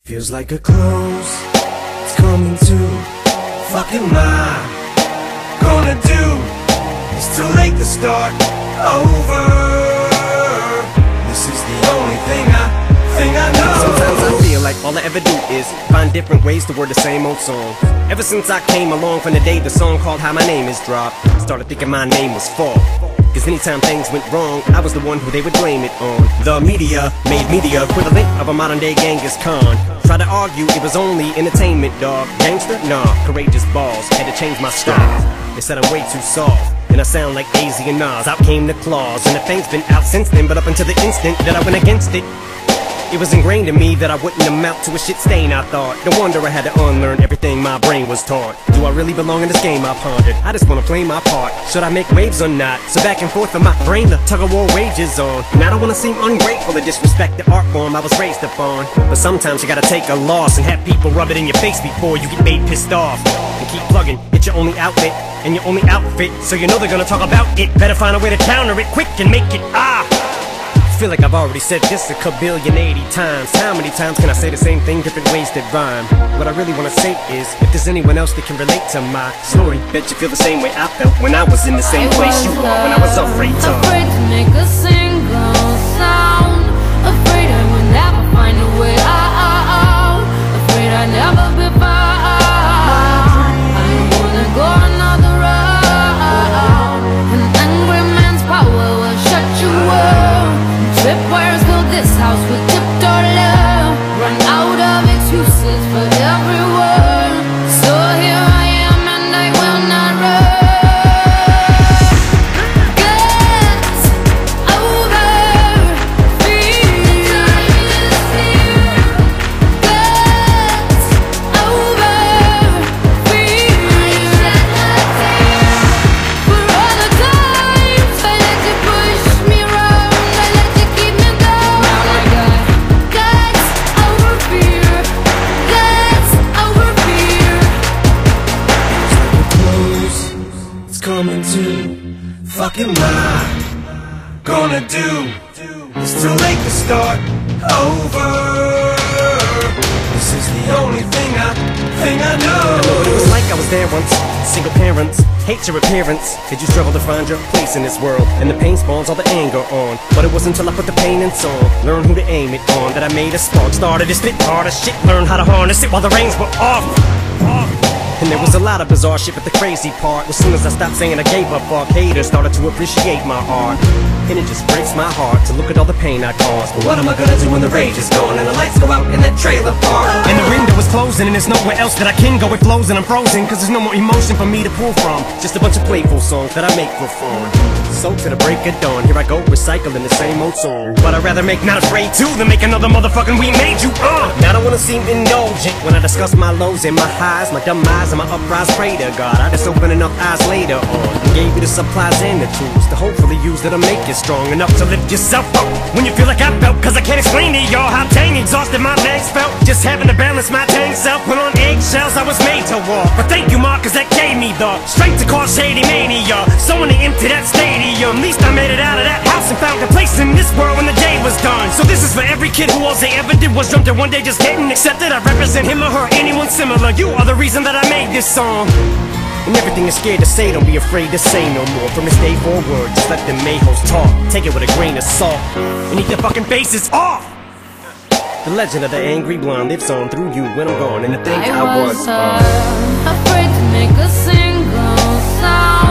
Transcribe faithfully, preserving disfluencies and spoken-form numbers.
Feels like a close, it's coming to. Fuck am I gonna do? It's too late to start over. This is the only thing I, thing I know. Sometimes I feel like all I ever do is find different ways to word the same old song. Ever since I came along from the day the song called How My Name Is dropped, started thinking my name was Fall. Cause anytime things went wrong, I was the one who they would blame it on. The media made me the equivalent of a modern day Genghis Khan. Tried to argue it was only entertainment, dog. Gangster? Nah, courageous balls. Had to change my style. They said I'm way too soft, and I sound like A Z and Nas. Out came the claws, and the thing's been out since then. But up until the instant that I went against it, it was ingrained in me that I wouldn't amount to a shit stain, I thought. No wonder I had to unlearn everything my brain was taught. Do I really belong in this game, I pondered? I just wanna play my part. Should I make waves or not? So back and forth in my brain, the tug-of-war wages on. And I don't wanna seem ungrateful or disrespect the art form I was raised upon. But sometimes you gotta take a loss and have people rub it in your face before you get made pissed off. And keep plugging, it's your only outlet and your only outfit, so you know they're gonna talk about it. Better find a way to counter it quick and make it ah. I feel like I've already said this a kabillion eighty times. How many times can I say the same thing, different ways that rhyme? What I really wanna say is, if there's anyone else that can relate to my story, bet you feel the same way I felt when I was in the same place you are, when I was afraid to Afraid to make a single sound. Afraid I would never find a way out. Afraid I'd never be found. I don't wanna go another round. An angry man's power will shut you up. Tripwires build this house with tiptoe love. Run out of excuses for every word. So here I am and I will not run. Get over fear. Get over fear. For all the times I let you push me around, I let you keep me down. Now I got guts over fear. Guts over fear. Close, it's coming to. Fuck am I gonna do? It's too late to start over. This is the only thing I, thing I know. It was like I was there once, single parents, hate your appearance. Did you struggle to find your place in this world? And the pain spawns all the anger on. But it wasn't until I put the pain in song, learn who to aim it on, that I made a spark. Started to spit harder shit, learn how to harness it while the reins were off. off. And there was a lot of bizarre shit, but the crazy part was, as soon as I stopped saying I gave up, fuck haters started to appreciate my art. And it just breaks my heart to look at all the pain I caused. But what am I gonna do when the rage is gone and the lights go out in that trailer park? And the window is closing and there's nowhere else that I can go. It flows and I'm frozen, cause there's no more emotion for me to pull from. Just a bunch of playful songs that I make for fun. So to the break of dawn, here I go recycling the same old song. But I'd rather make Not Afraid to than make another motherfucking We Made You uh. Now I don't wanna seem indulgent when I discuss my lows and my highs, my dumb eyes and my uprise. Pray to God I just open enough eyes later on and gave you the supplies and the tools to hopefully use that'll make you strong enough to lift yourself up when you feel like I felt. Cause I can't explain to y'all how dang exhausted my legs felt, just having to balance my dang self. Put on eggshells, I was made to walk. But thank you, Mark, cause that gave me the strength to cause shady mania. Someone to empty that stadium. At least I made it out of that house and found a place in this world when the day was done. So this is for every kid who all they ever did was jump to one day just getting accepted. I represent him or her, anyone similar. You are the reason that I made this song. And everything you're scared to say, don't be afraid to say no more. From this day forward, just let the mayhoes talk. Take it with a grain of salt and eat their fucking faces off. The legend of the angry blonde lives on through you when I'm gone. And to think I, I was was uh, afraid to make a single sound.